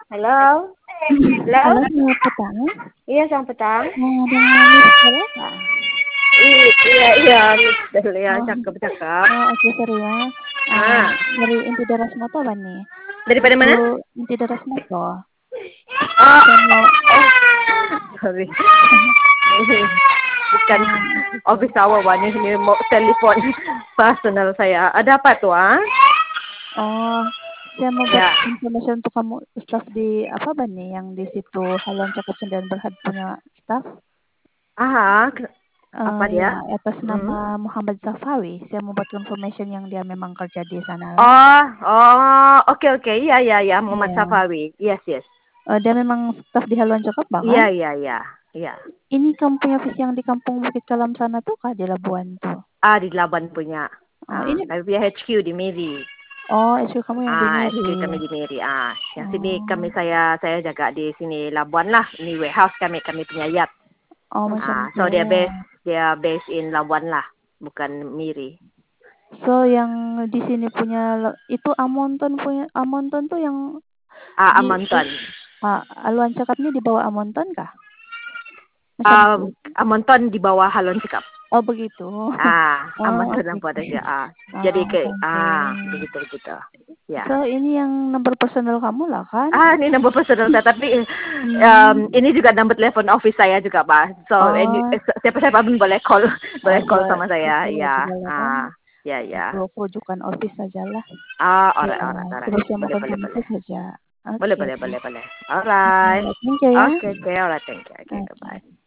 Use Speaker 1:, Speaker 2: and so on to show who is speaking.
Speaker 1: Halo?
Speaker 2: Halo,
Speaker 1: Halo?
Speaker 2: selamat petang.
Speaker 1: Iya, selamat petang.
Speaker 2: Dengan Miss Deleva.
Speaker 1: Iya, Miss Dahlia,
Speaker 2: Oh,
Speaker 1: cakep-cakep.
Speaker 2: oke, sorry ya.
Speaker 1: Ah,
Speaker 2: Dari Inti Daras Moto apa nih?
Speaker 1: daripada
Speaker 2: Itu
Speaker 1: mana?
Speaker 2: Inti Daras Moto.
Speaker 1: Oh,
Speaker 2: Saya mau
Speaker 1: sorry. Bukan
Speaker 2: gitu.
Speaker 1: office hour wah ini mau telepon personal saya. Ada apa tuh, ah?
Speaker 2: Oh, saya mau buat
Speaker 1: Ya.
Speaker 2: informasi untuk kamu staff di apa ba nih yang di situ Haluan Cakep Sendirian Berhad punya staff.
Speaker 1: Ah, apa
Speaker 2: Ya,
Speaker 1: dia?
Speaker 2: atas
Speaker 1: Hmm.
Speaker 2: nama Muhammad Safawi. Saya mau buat information yang dia memang kerja di sana lah.
Speaker 1: Oke. Iya, Muhammad
Speaker 2: Iya.
Speaker 1: Safawi. Yes.
Speaker 2: Dia memang staff di Haluan Cakep
Speaker 1: Iya,
Speaker 2: banget.
Speaker 1: iya.
Speaker 2: Ini kamu punya visi yang di Kampung Bukit Kalam sana tuh kah di Labuan tuh?
Speaker 1: Di Laban punya.
Speaker 2: Oh ini,
Speaker 1: Kami punya HQ di Miri.
Speaker 2: SQ kamu yang di
Speaker 1: HQ
Speaker 2: Miri.
Speaker 1: kami di Miri. Yang sini
Speaker 2: Oh,
Speaker 1: saya jaga di sini Labuan lah. Ini warehouse kami punya yacht.
Speaker 2: oh macam
Speaker 1: So
Speaker 2: itu.
Speaker 1: dia base in Labuan lah, bukan Miri.
Speaker 2: So yang di sini punya itu Amonton tuh yang di
Speaker 1: Amonton.
Speaker 2: Haluan Cakapnya di bawah Amonton kah? Macam itu.
Speaker 1: Amonton di bawah Halon Cikap.
Speaker 2: Oh begitu.
Speaker 1: Amonton
Speaker 2: Oke.
Speaker 1: yang buat aja. Jadi
Speaker 2: Thank you.
Speaker 1: begitu. Ya.
Speaker 2: So ini yang nomor personal kamu lah kan?
Speaker 1: Ini nomor personal saya, tapi
Speaker 2: Hmm.
Speaker 1: ini juga nomor telepon office saya juga, Pak. So,
Speaker 2: Oh,
Speaker 1: siapa-siapa pun boleh call, boleh call
Speaker 2: buat
Speaker 1: sama saya.
Speaker 2: itu
Speaker 1: Ya,
Speaker 2: segala kan.
Speaker 1: ya.
Speaker 2: Untuk rujukan office sajalah. Ya,
Speaker 1: Alright.
Speaker 2: terus yang mau konfirmasi
Speaker 1: Boleh.
Speaker 2: saja.
Speaker 1: Boleh.
Speaker 2: Oke.
Speaker 1: Alright.
Speaker 2: Thank you ya.
Speaker 1: Oke, alright, thank you. Okay,
Speaker 2: Oke.
Speaker 1: goodbye.